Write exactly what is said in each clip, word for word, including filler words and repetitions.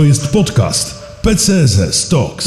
To jest podcast P C S S Talks.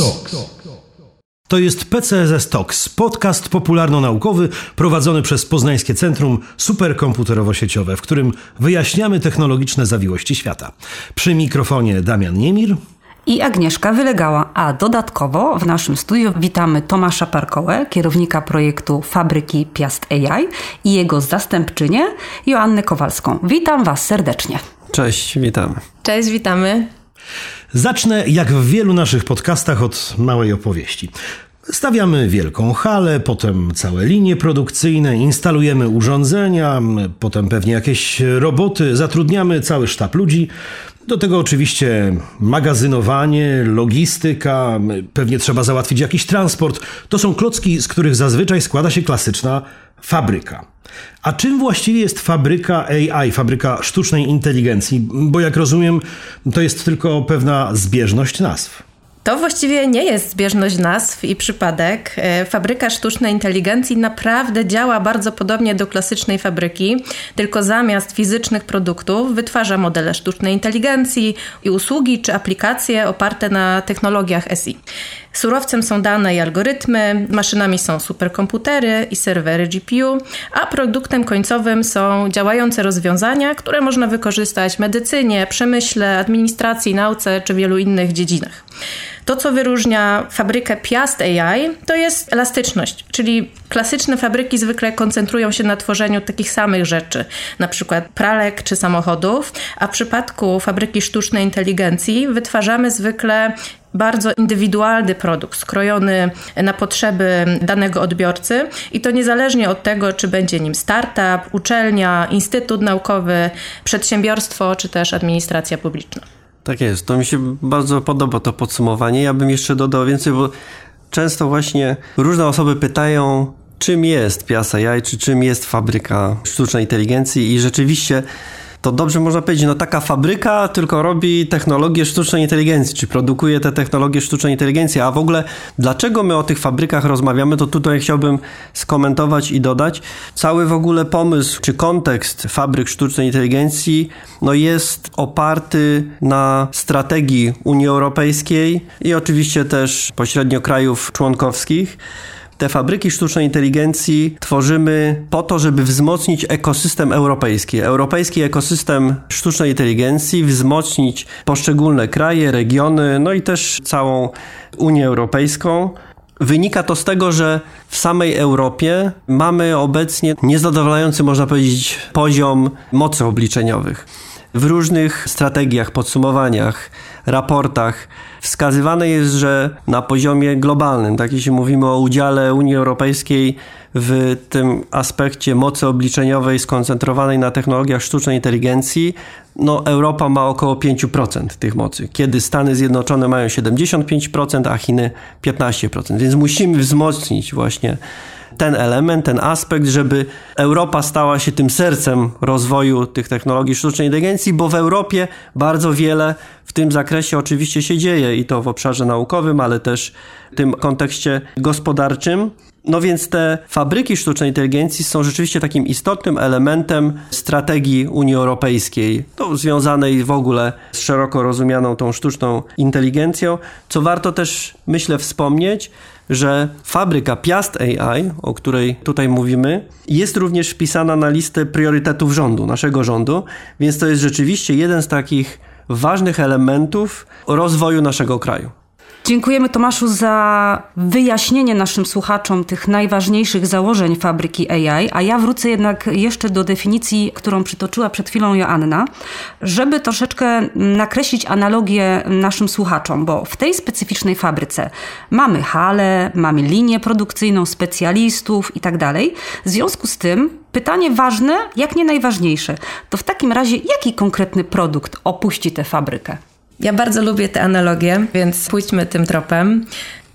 To jest P C S S Talks, podcast popularno-naukowy prowadzony przez Poznańskie Centrum Superkomputerowo-Sieciowe, w którym wyjaśniamy technologiczne zawiłości świata. Przy mikrofonie Damian Niemir i Agnieszka Wylegała, a dodatkowo w naszym studiu witamy Tomasza Parkołę, kierownika projektu Fabryki Piast A I i jego zastępczynię Joannę Kowalską. Witam Was serdecznie. Cześć, witamy. Cześć, witamy. Zacznę, jak w wielu naszych podcastach, od małej opowieści. Stawiamy wielką halę, potem całe linie produkcyjne, instalujemy urządzenia, potem pewnie jakieś roboty, zatrudniamy cały sztab ludzi. Do tego oczywiście magazynowanie, logistyka, pewnie trzeba załatwić jakiś transport. To są klocki, z których zazwyczaj składa się klasyczna fabryka. A czym właściwie jest fabryka A I, fabryka sztucznej inteligencji? Bo jak rozumiem, to jest tylko pewna zbieżność nazw. To właściwie nie jest zbieżność nazw i przypadek. Fabryka sztucznej inteligencji naprawdę działa bardzo podobnie do klasycznej fabryki, tylko zamiast fizycznych produktów wytwarza modele sztucznej inteligencji i usługi czy aplikacje oparte na technologiach S I. Surowcem są dane i algorytmy, maszynami są superkomputery i serwery G P U, a produktem końcowym są działające rozwiązania, które można wykorzystać w medycynie, przemyśle, administracji, nauce czy wielu innych dziedzinach. To, co wyróżnia fabrykę Piast A I, to jest elastyczność, czyli klasyczne fabryki zwykle koncentrują się na tworzeniu takich samych rzeczy, na przykład pralek czy samochodów, a w przypadku fabryki sztucznej inteligencji wytwarzamy zwykle bardzo indywidualny produkt, skrojony na potrzeby danego odbiorcy i to niezależnie od tego, czy będzie nim startup, uczelnia, instytut naukowy, przedsiębiorstwo czy też administracja publiczna. Tak jest, to mi się bardzo podoba to podsumowanie. Ja bym jeszcze dodał więcej, bo często właśnie różne osoby pytają, czym jest Piast A I, czy czym jest fabryka sztucznej inteligencji i rzeczywiście to dobrze można powiedzieć, no taka fabryka tylko robi technologię sztucznej inteligencji, czy produkuje te technologie sztucznej inteligencji, a w ogóle dlaczego my o tych fabrykach rozmawiamy, to tutaj chciałbym skomentować i dodać. Cały w ogóle pomysł, czy kontekst fabryk sztucznej inteligencji, no jest oparty na strategii Unii Europejskiej i oczywiście też pośrednio krajów członkowskich. Te fabryki sztucznej inteligencji tworzymy po to, żeby wzmocnić ekosystem europejski. Europejski ekosystem sztucznej inteligencji, wzmocnić poszczególne kraje, regiony, no i też całą Unię Europejską. Wynika to z tego, że w samej Europie mamy obecnie niezadowalający, można powiedzieć, poziom mocy obliczeniowych. W różnych strategiach, podsumowaniach, raportach wskazywane jest, że na poziomie globalnym, tak jeśli mówimy o udziale Unii Europejskiej w tym aspekcie mocy obliczeniowej skoncentrowanej na technologiach sztucznej inteligencji, no Europa ma około pięć procent tych mocy, kiedy Stany Zjednoczone mają siedemdziesiąt pięć procent, a Chiny piętnaście procent. Więc musimy wzmocnić właśnie ten element, ten aspekt, żeby Europa stała się tym sercem rozwoju tych technologii sztucznej inteligencji, bo w Europie bardzo wiele w tym zakresie oczywiście się dzieje i to w obszarze naukowym, ale też w tym kontekście gospodarczym. No więc te fabryki sztucznej inteligencji są rzeczywiście takim istotnym elementem strategii Unii Europejskiej, to związanej w ogóle z szeroko rozumianą tą sztuczną inteligencją, co warto też, myślę, wspomnieć, że fabryka Piast A I, o której tutaj mówimy, jest również wpisana na listę priorytetów rządu, naszego rządu, więc to jest rzeczywiście jeden z takich ważnych elementów rozwoju naszego kraju. Dziękujemy Tomaszu za wyjaśnienie naszym słuchaczom tych najważniejszych założeń fabryki A I, a ja wrócę jednak jeszcze do definicji, którą przytoczyła przed chwilą Joanna, żeby troszeczkę nakreślić analogię naszym słuchaczom, bo w tej specyficznej fabryce mamy halę, mamy linię produkcyjną, specjalistów i tak dalej. W związku z tym pytanie ważne, jak nie najważniejsze, to w takim razie jaki konkretny produkt opuści tę fabrykę? Ja bardzo lubię te analogie, więc pójdźmy tym tropem.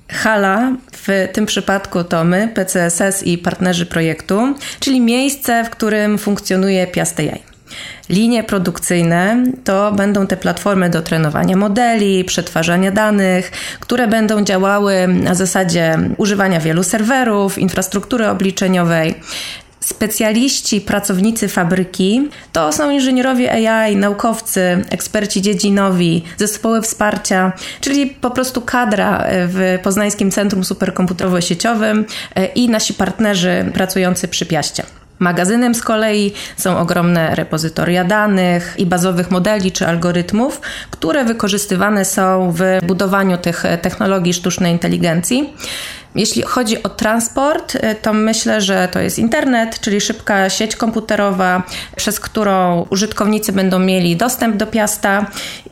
Hala, w tym przypadku to my, P C S S i partnerzy projektu, czyli miejsce, w którym funkcjonuje Piast A I. Linie produkcyjne to będą te platformy do trenowania modeli, przetwarzania danych, które będą działały na zasadzie używania wielu serwerów, infrastruktury obliczeniowej. Specjaliści, pracownicy fabryki to są inżynierowie A I, naukowcy, eksperci dziedzinowi, zespoły wsparcia, czyli po prostu kadra w Poznańskim Centrum Superkomputerowo-Sieciowym i nasi partnerzy pracujący przy Piaście. Magazynem z kolei są ogromne repozytoria danych i bazowych modeli czy algorytmów, które wykorzystywane są w budowaniu tych technologii sztucznej inteligencji. Jeśli chodzi o transport, to myślę, że to jest internet, czyli szybka sieć komputerowa, przez którą użytkownicy będą mieli dostęp do Piasta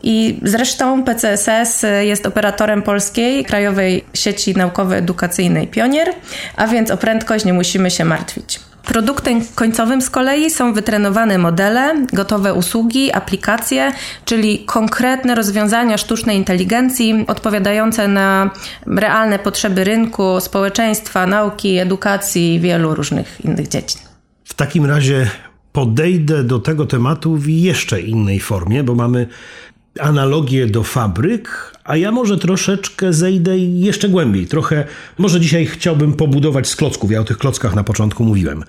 i zresztą P C S S jest operatorem polskiej krajowej sieci naukowo-edukacyjnej Pionier, a więc o prędkość nie musimy się martwić. Produktem końcowym z kolei są wytrenowane modele, gotowe usługi, aplikacje, czyli konkretne rozwiązania sztucznej inteligencji odpowiadające na realne potrzeby rynku, społeczeństwa, nauki, edukacji i wielu różnych innych dziedzin. W takim razie podejdę do tego tematu w jeszcze innej formie, bo mamy analogię do fabryk, a ja może troszeczkę zejdę jeszcze głębiej. Trochę, może dzisiaj chciałbym pobudować z klocków. Ja o tych klockach na początku mówiłem.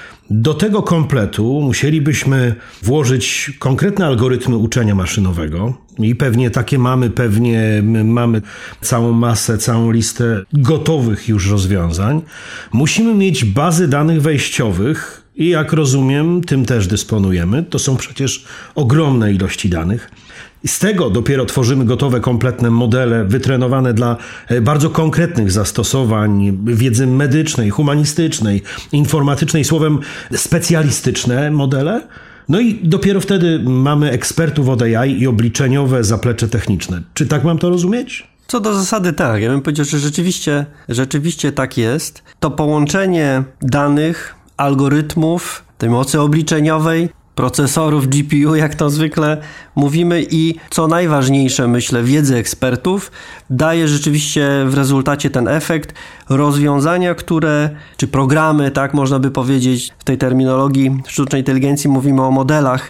Do tego kompletu musielibyśmy włożyć konkretne algorytmy uczenia maszynowego i pewnie takie mamy, pewnie mamy całą masę, całą listę gotowych już rozwiązań. Musimy mieć bazy danych wejściowych i jak rozumiem, tym też dysponujemy. To są przecież ogromne ilości danych. Z tego dopiero tworzymy gotowe, kompletne modele wytrenowane dla bardzo konkretnych zastosowań wiedzy medycznej, humanistycznej, informatycznej, słowem specjalistyczne modele. No i dopiero wtedy mamy ekspertów od A I i obliczeniowe zaplecze techniczne. Czy tak mam to rozumieć? Co do zasady tak. Ja bym powiedział, że rzeczywiście, rzeczywiście tak jest. To połączenie danych, algorytmów, tej mocy obliczeniowej, procesorów, G P U, jak to zwykle mówimy i co najważniejsze, myślę, wiedzy ekspertów daje rzeczywiście w rezultacie ten efekt rozwiązania, które, czy programy, tak można by powiedzieć, w tej terminologii sztucznej inteligencji mówimy o modelach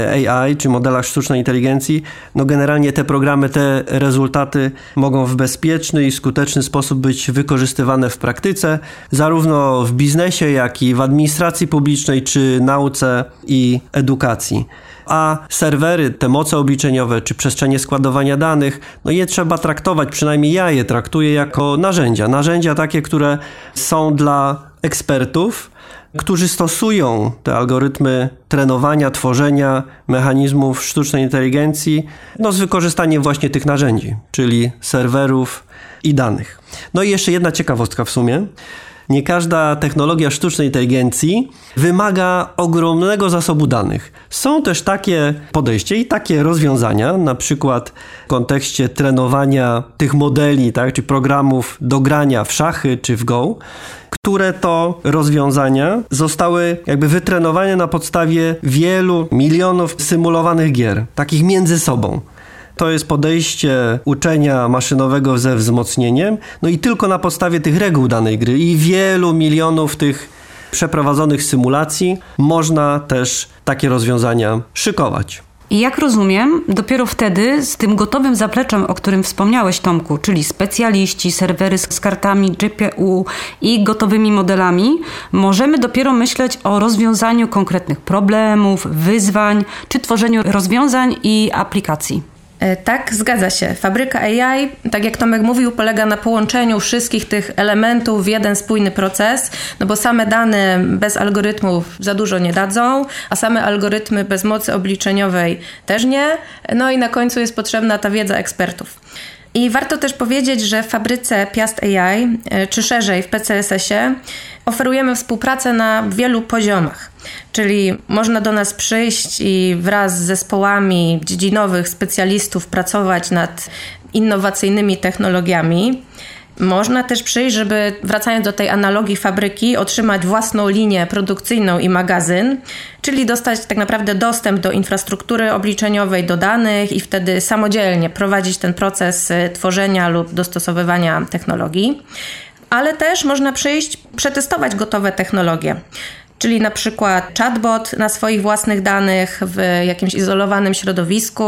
A I, czy modelach sztucznej inteligencji. No generalnie te programy, te rezultaty mogą w bezpieczny i skuteczny sposób być wykorzystywane w praktyce, zarówno w biznesie, jak i w administracji publicznej, czy nauce i edukacji. A serwery, te moce obliczeniowe, czy przestrzenie składowania danych, no je trzeba traktować, przynajmniej ja je traktuję jako narzędzia. Narzędzia takie, które są dla ekspertów, którzy stosują te algorytmy trenowania, tworzenia mechanizmów sztucznej inteligencji, no z wykorzystaniem właśnie tych narzędzi, czyli serwerów i danych. No i jeszcze jedna ciekawostka w sumie. Nie każda technologia sztucznej inteligencji wymaga ogromnego zasobu danych. Są też takie podejście i takie rozwiązania, na przykład w kontekście trenowania tych modeli, tak, czy programów do grania w szachy czy w Go, które to rozwiązania zostały jakby wytrenowane na podstawie wielu milionów symulowanych gier, takich między sobą. To jest podejście uczenia maszynowego ze wzmocnieniem, no i tylko na podstawie tych reguł danej gry i wielu milionów tych przeprowadzonych symulacji można też takie rozwiązania szykować. I jak rozumiem, dopiero wtedy z tym gotowym zapleczem, o którym wspomniałeś, Tomku, czyli specjaliści, serwery z kartami G P U i gotowymi modelami, możemy dopiero myśleć o rozwiązaniu konkretnych problemów, wyzwań, czy tworzeniu rozwiązań i aplikacji. Tak, zgadza się. Fabryka A I, tak jak Tomek mówił, polega na połączeniu wszystkich tych elementów w jeden spójny proces, no bo same dane bez algorytmów za dużo nie dadzą, a same algorytmy bez mocy obliczeniowej też nie. No i na końcu jest potrzebna ta wiedza ekspertów. I warto też powiedzieć, że w fabryce Piast A I, czy szerzej w P C S S-ie, oferujemy współpracę na wielu poziomach. Czyli można do nas przyjść i wraz z zespołami dziedzinowych specjalistów pracować nad innowacyjnymi technologiami. Można też przyjść, żeby, wracając do tej analogii fabryki, otrzymać własną linię produkcyjną i magazyn, czyli dostać tak naprawdę dostęp do infrastruktury obliczeniowej, do danych i wtedy samodzielnie prowadzić ten proces tworzenia lub dostosowywania technologii. Ale też można przyjść, przetestować gotowe technologie. Czyli na przykład chatbot na swoich własnych danych w jakimś izolowanym środowisku.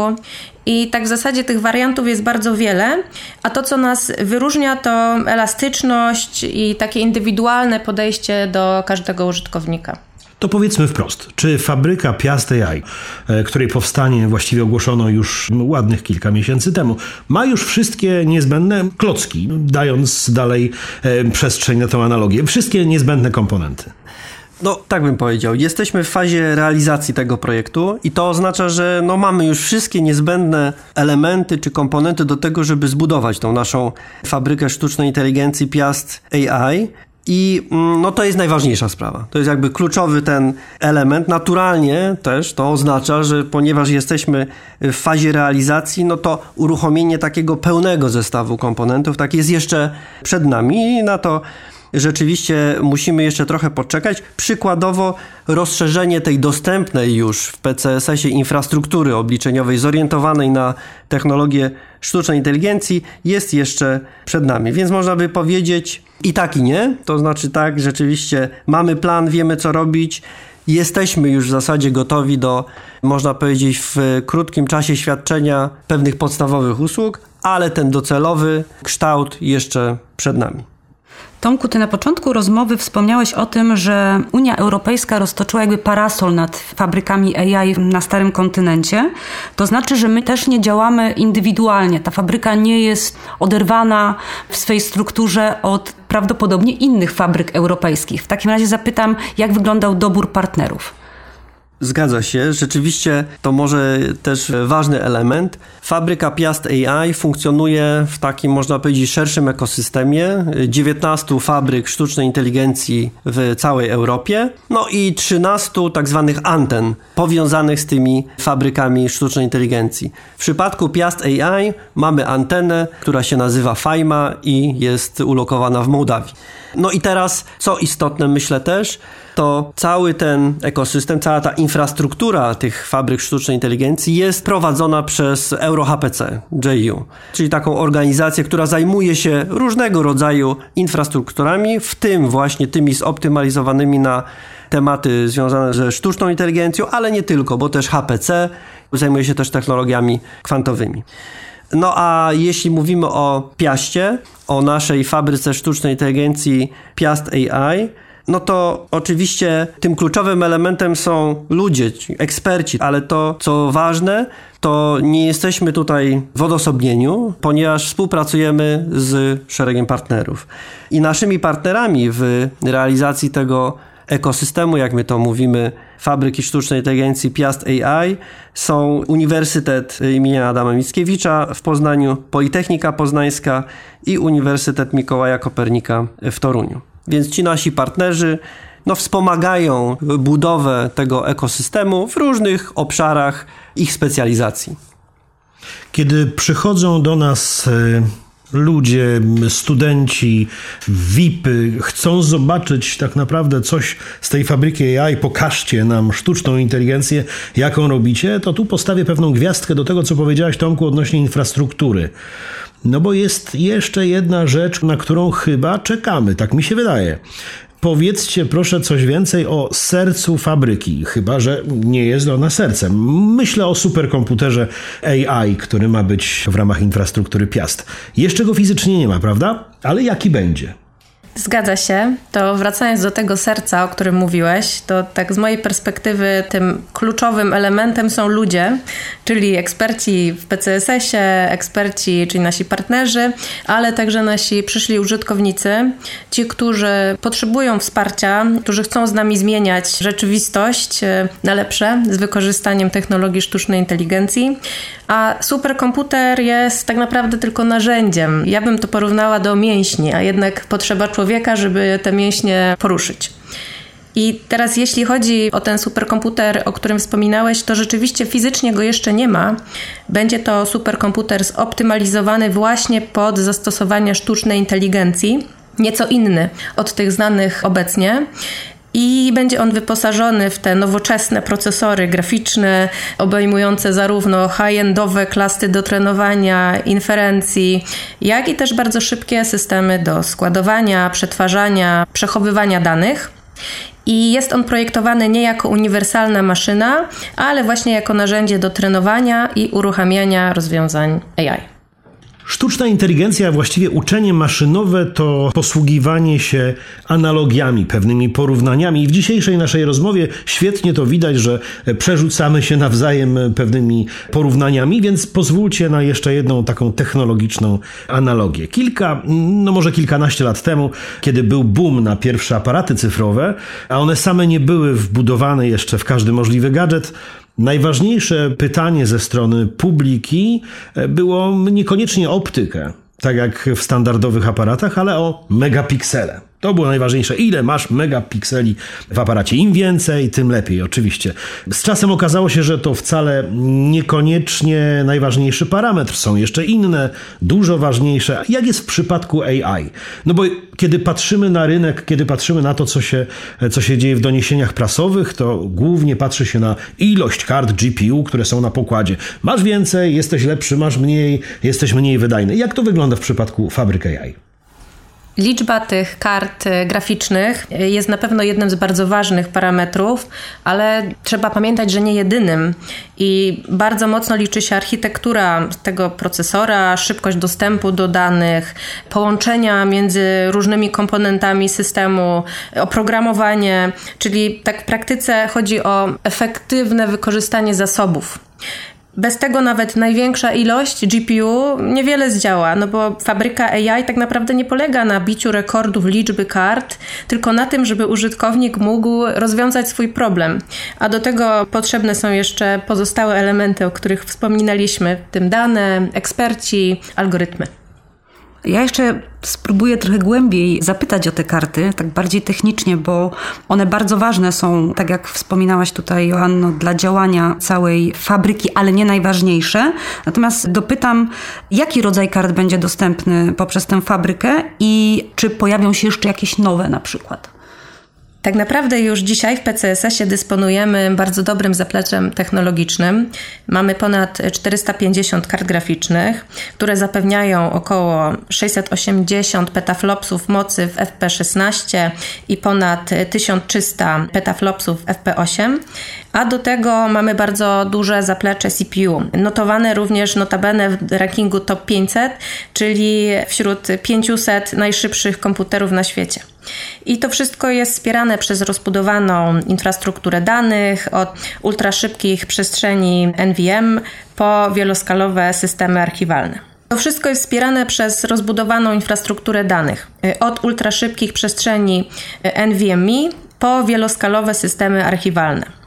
I tak w zasadzie tych wariantów jest bardzo wiele, a to, co nas wyróżnia, to elastyczność i takie indywidualne podejście do każdego użytkownika. To powiedzmy wprost, czy fabryka Piast A I, której powstanie właściwie ogłoszono już ładnych kilka miesięcy temu, ma już wszystkie niezbędne klocki, dając dalej przestrzeń na tę analogię, wszystkie niezbędne komponenty? No, tak bym powiedział. Jesteśmy w fazie realizacji tego projektu i to oznacza, że no, mamy już wszystkie niezbędne elementy czy komponenty do tego, żeby zbudować tą naszą fabrykę sztucznej inteligencji Piast A I. I no, to jest najważniejsza sprawa. To jest jakby kluczowy ten element. Naturalnie też to oznacza, że ponieważ jesteśmy w fazie realizacji, no to uruchomienie takiego pełnego zestawu komponentów tak jest jeszcze przed nami i na to rzeczywiście musimy jeszcze trochę poczekać. Przykładowo rozszerzenie tej dostępnej już w P C S S-ie infrastruktury obliczeniowej zorientowanej na technologię sztucznej inteligencji jest jeszcze przed nami. Więc można by powiedzieć i tak i nie. To znaczy tak, rzeczywiście mamy plan, wiemy co robić. Jesteśmy już w zasadzie gotowi do, można powiedzieć, w krótkim czasie świadczenia pewnych podstawowych usług, ale ten docelowy kształt jeszcze przed nami. Tomku, ty na początku rozmowy wspomniałeś o tym, że Unia Europejska roztoczyła jakby parasol nad fabrykami A I na starym kontynencie. To znaczy, że my też nie działamy indywidualnie. Ta fabryka nie jest oderwana w swej strukturze od prawdopodobnie innych fabryk europejskich. W takim razie zapytam, jak wyglądał dobór partnerów? Zgadza się, rzeczywiście to może też ważny element. Fabryka Piast A I funkcjonuje w takim, można powiedzieć, szerszym ekosystemie. dziewiętnastu fabryk sztucznej inteligencji w całej Europie, no i trzynastu tak zwanych anten powiązanych z tymi fabrykami sztucznej inteligencji. W przypadku Piast A I mamy antenę, która się nazywa Fajma i jest ulokowana w Mołdawii. No i teraz, co istotne myślę też, to cały ten ekosystem, cała ta infrastruktura tych fabryk sztucznej inteligencji jest prowadzona przez EuroHPC, J U, czyli taką organizację, która zajmuje się różnego rodzaju infrastrukturami, w tym właśnie tymi zoptymalizowanymi na tematy związane ze sztuczną inteligencją, ale nie tylko, bo też H P C zajmuje się też technologiami kwantowymi. No a jeśli mówimy o Piaście, o naszej fabryce sztucznej inteligencji Piast A I, no to oczywiście tym kluczowym elementem są ludzie, eksperci, ale to, co ważne, to nie jesteśmy tutaj w odosobnieniu, ponieważ współpracujemy z szeregiem partnerów. I naszymi partnerami w realizacji tego ekosystemu, jak my to mówimy, fabryki sztucznej inteligencji Piast A I są Uniwersytet imienia Adama Mickiewicza w Poznaniu, Politechnika Poznańska i Uniwersytet Mikołaja Kopernika w Toruniu. Więc ci nasi partnerzy no, wspomagają budowę tego ekosystemu w różnych obszarach ich specjalizacji. Kiedy przychodzą do nas ludzie, studenci, V I P-y, chcą zobaczyć tak naprawdę coś z tej fabryki A I, pokażcie nam sztuczną inteligencję, jaką robicie, to tu postawię pewną gwiazdkę do tego, co powiedziałaś, Tomku, odnośnie infrastruktury. No bo jest jeszcze jedna rzecz, na którą chyba czekamy, tak mi się wydaje. Powiedzcie proszę coś więcej o sercu fabryki, chyba że nie jest ona sercem. Myślę o superkomputerze A I, który ma być w ramach infrastruktury Piast. Jeszcze go fizycznie nie ma, prawda? Ale jaki będzie? Zgadza się. To wracając do tego serca, o którym mówiłeś, to tak z mojej perspektywy tym kluczowym elementem są ludzie, czyli eksperci w P C S S-ie, eksperci, czyli nasi partnerzy, ale także nasi przyszli użytkownicy, ci, którzy potrzebują wsparcia, którzy chcą z nami zmieniać rzeczywistość na lepsze z wykorzystaniem technologii sztucznej inteligencji, a superkomputer jest tak naprawdę tylko narzędziem. Ja bym to porównała do mięśni, a jednak potrzeba człowieka, żeby te mięśnie poruszyć. I teraz jeśli chodzi o ten superkomputer, o którym wspominałeś, to rzeczywiście fizycznie go jeszcze nie ma. Będzie to superkomputer zoptymalizowany właśnie pod zastosowania sztucznej inteligencji, nieco inny od tych znanych obecnie. I będzie on wyposażony w te nowoczesne procesory graficzne, obejmujące zarówno high-endowe klasy do trenowania, inferencji, jak i też bardzo szybkie systemy do składowania, przetwarzania, przechowywania danych. I jest on projektowany nie jako uniwersalna maszyna, ale właśnie jako narzędzie do trenowania i uruchamiania rozwiązań A I. Sztuczna inteligencja, właściwie uczenie maszynowe to posługiwanie się analogiami, pewnymi porównaniami. I w dzisiejszej naszej rozmowie świetnie to widać, że przerzucamy się nawzajem pewnymi porównaniami, więc pozwólcie na jeszcze jedną taką technologiczną analogię. Kilka, no może kilkanaście lat temu, kiedy był boom na pierwsze aparaty cyfrowe, a one same nie były wbudowane jeszcze w każdy możliwy gadżet, najważniejsze pytanie ze strony publiki było niekoniecznie o optykę, tak jak w standardowych aparatach, ale o megapiksele. To było najważniejsze. Ile masz megapikseli w aparacie? Im więcej, tym lepiej, oczywiście. Z czasem okazało się, że to wcale niekoniecznie najważniejszy parametr. Są jeszcze inne, dużo ważniejsze. Jak jest w przypadku A I? No bo kiedy patrzymy na rynek, kiedy patrzymy na to, co się, co się dzieje w doniesieniach prasowych, to głównie patrzy się na ilość kart G P U, które są na pokładzie. Masz więcej, jesteś lepszy, masz mniej, jesteś mniej wydajny. Jak to wygląda w przypadku fabryk A I? Liczba tych kart graficznych jest na pewno jednym z bardzo ważnych parametrów, ale trzeba pamiętać, że nie jedynym. I bardzo mocno liczy się architektura tego procesora, szybkość dostępu do danych, połączenia między różnymi komponentami systemu, oprogramowanie, czyli tak w praktyce chodzi o efektywne wykorzystanie zasobów. Bez tego nawet największa ilość G P U niewiele zdziała, no bo fabryka A I tak naprawdę nie polega na biciu rekordów liczby kart, tylko na tym, żeby użytkownik mógł rozwiązać swój problem. A do tego potrzebne są jeszcze pozostałe elementy, o których wspominaliśmy, w tym dane, eksperci, algorytmy. Ja jeszcze spróbuję trochę głębiej zapytać o te karty, tak bardziej technicznie, bo one bardzo ważne są, tak jak wspominałaś tutaj, Joanno, dla działania całej fabryki, ale nie najważniejsze. Natomiast dopytam, jaki rodzaj kart będzie dostępny poprzez tę fabrykę i czy pojawią się jeszcze jakieś nowe na przykład? Tak naprawdę już dzisiaj w P C S S-ie dysponujemy bardzo dobrym zapleczem technologicznym. Mamy ponad czterysta pięćdziesiąt kart graficznych, które zapewniają około sześćset osiemdziesiąt petaflopsów mocy w F P szesnaście i ponad tysiąc trzysta petaflopsów w F P osiem. A do tego mamy bardzo duże zaplecze C P U, notowane również notabene w rankingu top pięćset, czyli wśród pięciuset najszybszych komputerów na świecie. I to wszystko jest wspierane przez rozbudowaną infrastrukturę danych, od ultraszybkich przestrzeni N V M po wieloskalowe systemy archiwalne. To wszystko jest wspierane przez rozbudowaną infrastrukturę danych, od ultraszybkich przestrzeni N V M e po wieloskalowe systemy archiwalne.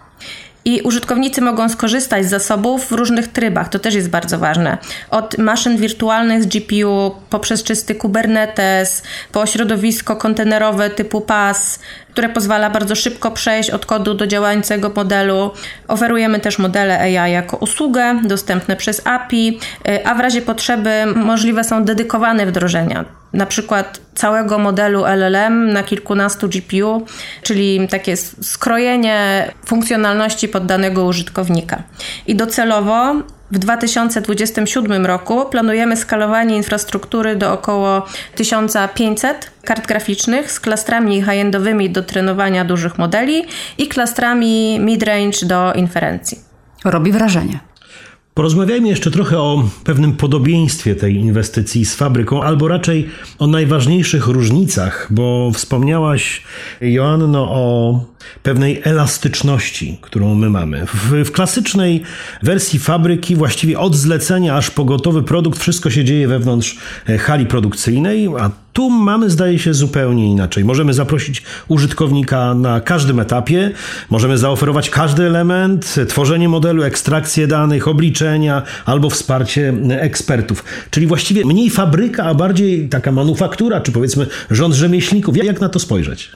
I użytkownicy mogą skorzystać z zasobów w różnych trybach, to też jest bardzo ważne. Od maszyn wirtualnych z G P U, poprzez czysty Kubernetes, po środowisko kontenerowe typu P A S, które pozwala bardzo szybko przejść od kodu do działającego modelu. Oferujemy też modele A I jako usługę, dostępne przez A P I, a w razie potrzeby możliwe są dedykowane wdrożenia. Na przykład całego modelu L L M na kilkunastu G P U, czyli takie skrojenie funkcjonalności pod danego użytkownika. I docelowo w dwa tysiące dwudziestym siódmym roku planujemy skalowanie infrastruktury do około tysiąc pięćset kart graficznych z klastrami high-endowymi do trenowania dużych modeli i klastrami mid-range do inferencji. Robi wrażenie. Porozmawiajmy jeszcze trochę o pewnym podobieństwie tej inwestycji z fabryką, albo raczej o najważniejszych różnicach, bo wspomniałaś, Joanno, o pewnej elastyczności, którą my mamy. W, w klasycznej wersji fabryki właściwie od zlecenia aż po gotowy produkt wszystko się dzieje wewnątrz hali produkcyjnej, a tu mamy, zdaje się, zupełnie inaczej. Możemy zaprosić użytkownika na każdym etapie, możemy zaoferować każdy element, tworzenie modelu, ekstrakcję danych, obliczenia albo wsparcie ekspertów. Czyli właściwie mniej fabryka, a bardziej taka manufaktura, czy powiedzmy rząd rzemieślników. Jak na to spojrzeć?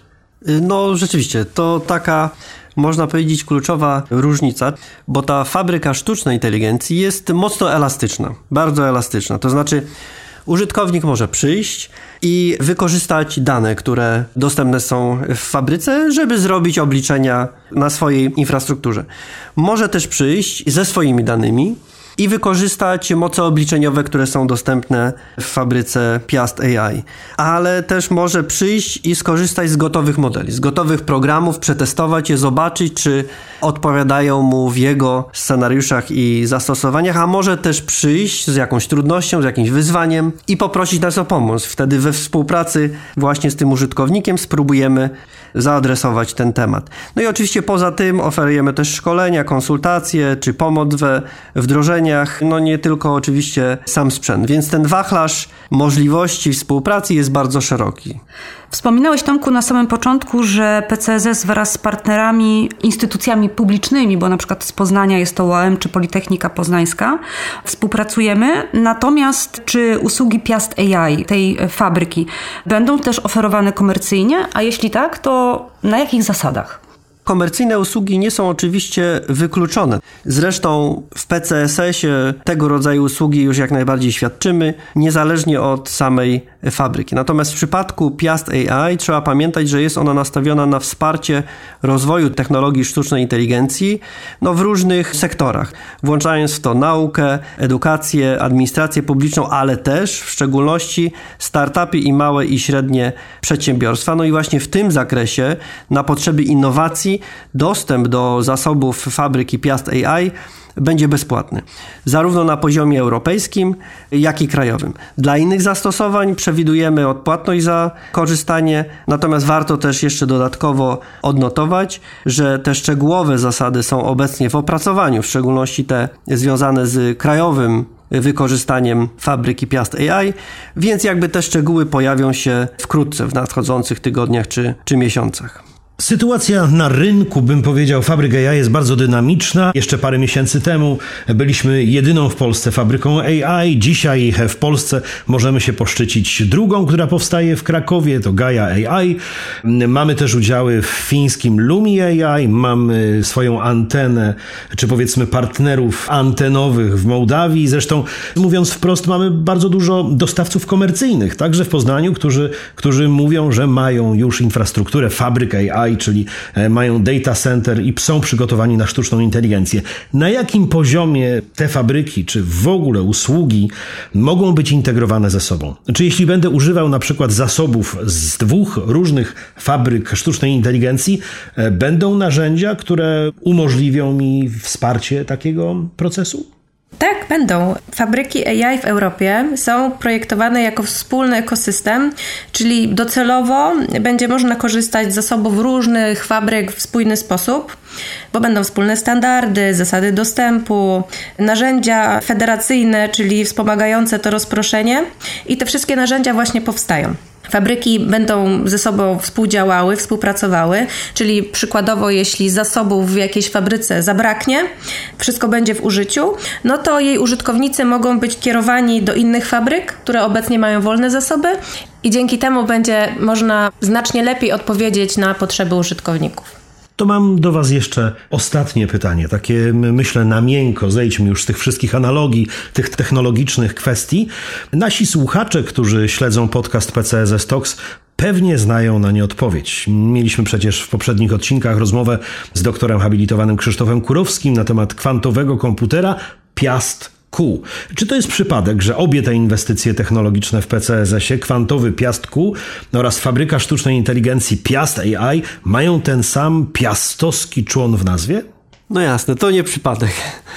No rzeczywiście, to taka, można powiedzieć, kluczowa różnica, bo ta fabryka sztucznej inteligencji jest mocno elastyczna, bardzo elastyczna. To znaczy użytkownik może przyjść i wykorzystać dane, które dostępne są w fabryce, żeby zrobić obliczenia na swojej infrastrukturze. Może też przyjść ze swoimi danymi i wykorzystać moce obliczeniowe, które są dostępne w fabryce Piast A I. Ale też może przyjść i skorzystać z gotowych modeli, z gotowych programów, przetestować je, zobaczyć, czy odpowiadają mu w jego scenariuszach i zastosowaniach, a może też przyjść z jakąś trudnością, z jakimś wyzwaniem i poprosić nas o pomoc. Wtedy we współpracy właśnie z tym użytkownikiem spróbujemy zaadresować ten temat. No i oczywiście poza tym oferujemy też szkolenia, konsultacje czy pomoc we wdrożeniach, no nie tylko oczywiście sam sprzęt, więc ten wachlarz możliwości współpracy jest bardzo szeroki. Wspominałeś, Tomku, na samym początku, że P C S S wraz z partnerami, instytucjami publicznymi, bo na przykład z Poznania jest to U A M czy Politechnika Poznańska, współpracujemy. Natomiast czy usługi Piast A I, tej fabryki, będą też oferowane komercyjnie? A jeśli tak, to na jakich zasadach? Komercyjne usługi nie są oczywiście wykluczone. Zresztą w P C S S-ie tego rodzaju usługi już jak najbardziej świadczymy, niezależnie od samej fabryki. Natomiast w przypadku Piast A I trzeba pamiętać, że jest ona nastawiona na wsparcie rozwoju technologii sztucznej inteligencji no, w różnych sektorach, włączając w to naukę, edukację, administrację publiczną, ale też w szczególności startupy i małe i średnie przedsiębiorstwa. No i właśnie w tym zakresie na potrzeby innowacji dostęp do zasobów fabryki Piast A I będzie bezpłatny, zarówno na poziomie europejskim, jak i krajowym. Dla innych zastosowań przewidujemy odpłatność za korzystanie, natomiast warto też jeszcze dodatkowo odnotować, że te szczegółowe zasady są obecnie w opracowaniu, w szczególności te związane z krajowym wykorzystaniem fabryki Piast A I, więc jakby te szczegóły pojawią się wkrótce w nadchodzących tygodniach czy, czy miesiącach. Sytuacja na rynku, bym powiedział, fabryk A I jest bardzo dynamiczna. Jeszcze parę miesięcy temu byliśmy jedyną w Polsce fabryką A I. Dzisiaj w Polsce możemy się poszczycić drugą, która powstaje w Krakowie, to Gaia A I. Mamy też udziały w fińskim Lumi A I, mamy swoją antenę, czy powiedzmy partnerów antenowych w Mołdawii. Zresztą, mówiąc wprost, mamy bardzo dużo dostawców komercyjnych, także w Poznaniu, którzy, którzy mówią, że mają już infrastrukturę fabryk A I, czyli mają data center i są przygotowani na sztuczną inteligencję. Na jakim poziomie te fabryki, czy w ogóle usługi mogą być integrowane ze sobą? Czy jeśli będę używał na przykład zasobów z dwóch różnych fabryk sztucznej inteligencji, będą narzędzia, które umożliwią mi wsparcie takiego procesu? Tak, będą. Fabryki A I w Europie są projektowane jako wspólny ekosystem, czyli docelowo będzie można korzystać z zasobów różnych fabryk w spójny sposób, bo będą wspólne standardy, zasady dostępu, narzędzia federacyjne, czyli wspomagające to rozproszenie i te wszystkie narzędzia właśnie powstają. Fabryki będą ze sobą współdziałały, współpracowały, czyli przykładowo jeśli zasobów w jakiejś fabryce zabraknie, wszystko będzie w użyciu, no to jej użytkownicy mogą być kierowani do innych fabryk, które obecnie mają wolne zasoby i dzięki temu będzie można znacznie lepiej odpowiedzieć na potrzeby użytkowników. To mam do Was jeszcze ostatnie pytanie, takie myślę na miękko, zejdźmy już z tych wszystkich analogii, tych technologicznych kwestii. Nasi słuchacze, którzy śledzą podcast P C S S Talks, pewnie znają na nie odpowiedź. Mieliśmy przecież w poprzednich odcinkach rozmowę z doktorem habilitowanym Krzysztofem Kurowskim na temat kwantowego komputera Piast Q. Czy to jest przypadek, że obie te inwestycje technologiczne w P C S S-ie, kwantowy Piast Q oraz fabryka sztucznej inteligencji Piast A I mają ten sam piastowski człon w nazwie? No jasne, to nie przypadek.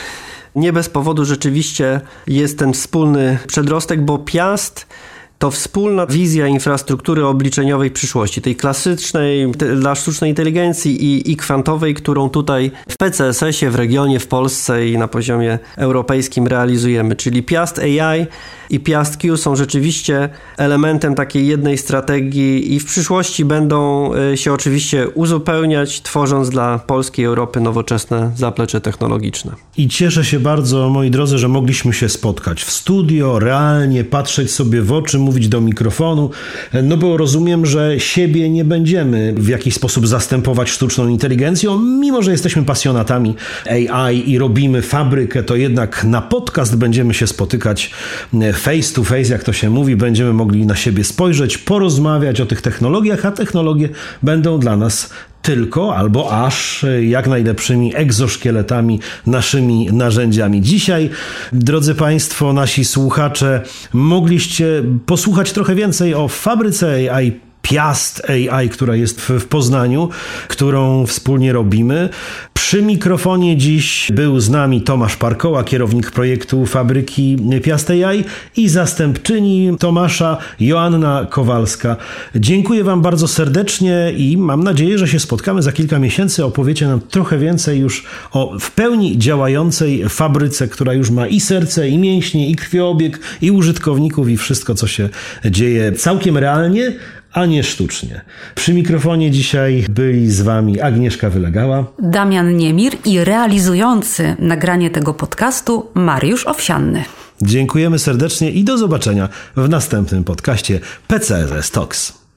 Nie bez powodu rzeczywiście jest ten wspólny przedrostek, bo Piast to wspólna wizja infrastruktury obliczeniowej przyszłości, tej klasycznej te, dla sztucznej inteligencji i, i kwantowej, którą tutaj w P C S S-ie, w regionie, w Polsce i na poziomie europejskim realizujemy. Czyli Piast A I i Piast Q są rzeczywiście elementem takiej jednej strategii i w przyszłości będą się oczywiście uzupełniać, tworząc dla Polski i Europy nowoczesne zaplecze technologiczne. I cieszę się bardzo, moi drodzy, że mogliśmy się spotkać w studio, realnie patrzeć sobie w oczy, mówić do mikrofonu, no bo rozumiem, że siebie nie będziemy w jakiś sposób zastępować sztuczną inteligencją, mimo że jesteśmy pasjonatami A I i robimy fabrykę, to jednak na podcast będziemy się spotykać face to face, jak to się mówi, będziemy mogli na siebie spojrzeć, porozmawiać o tych technologiach, a technologie będą dla nas tylko albo aż jak najlepszymi egzoszkieletami, naszymi narzędziami. Dzisiaj, drodzy Państwo, nasi słuchacze, mogliście posłuchać trochę więcej o fabryce A I, Piast A I, która jest w, w Poznaniu, którą wspólnie robimy. Przy mikrofonie dziś był z nami Tomasz Parkoła, kierownik projektu fabryki Piast A I i zastępczyni Tomasza Joanna Kowalska. Dziękuję Wam bardzo serdecznie i mam nadzieję, że się spotkamy za kilka miesięcy. Opowiecie nam trochę więcej już o w pełni działającej fabryce, która już ma i serce, i mięśnie, i krwiobieg, i użytkowników, i wszystko, co się dzieje całkiem realnie, a nie sztucznie. Przy mikrofonie dzisiaj byli z Wami Agnieszka Wylegała, Damian Niemir i realizujący nagranie tego podcastu Mariusz Owsianny. Dziękujemy serdecznie i do zobaczenia w następnym podcaście P C S S Talks.